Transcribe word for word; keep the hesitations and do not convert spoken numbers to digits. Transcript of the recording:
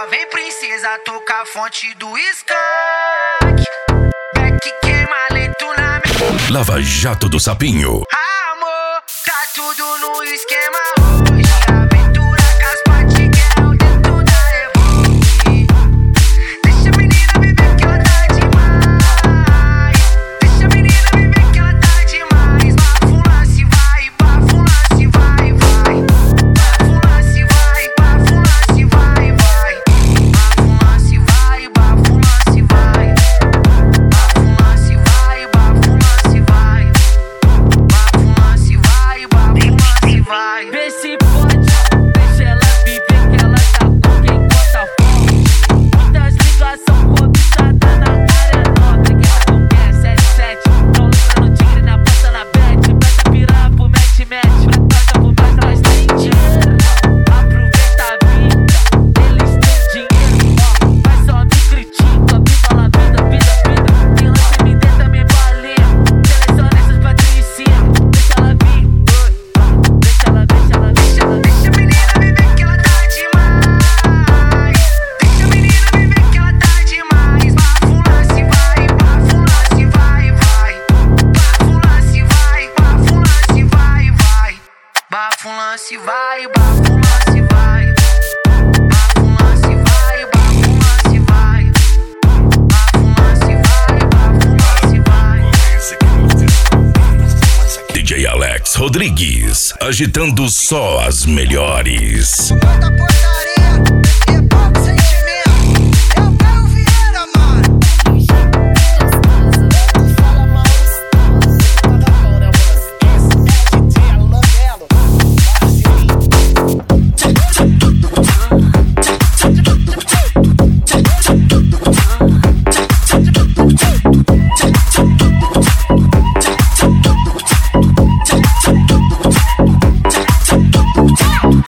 Lá vem princesa, toca a fonte do skunk. Beck queima lento na minha. Lava Jato do Sapinho. Amor, tá tudo no esquema hoje. Aventura com as patiguel dentro da Evoque. Deixa a menina viver que ela tá demais. Deixa a menina viver que ela tá demais. Bafula se vai, bafula se vai, vai. Bafula se vai, bafula se vai, vai. Bafula se vai, bafula se vai. Bafula se vai, bafula se vai. Bafula se vai, bafula se vai. Vê se pode, deixa ela viver que ela tá com quem conta forte. Muitas ligações cobiçadas na área nobre. Quem tá com quem é sete sete. Não luta no tigre, na porta na bet. Presta piranha pro match-match. Presta pro mais, nós tem dinheiro. Aproveita a vida, eles têm dinheiro. Ó, mas só me critica, me fala vida, vida, vida. Quem lança me dê também balinha. Seleciona essas patricinhas. Deixa ela vir, oi, ó. Deixa ela, deixa ela, deixa ela. Deixa a menina viver que ela tá demais. Deixa a menina viver que ela tá demais. Bafula se vai, bafula se vai, vai. Bafula se vai, bafula se vai, vai. Bafula se vai, bafula se vai. Bafula se vai, bafula se vai. Bafula se vai, bafula se vai. D J Alex Rodrigues, agitando só as melhores. Toda portaria.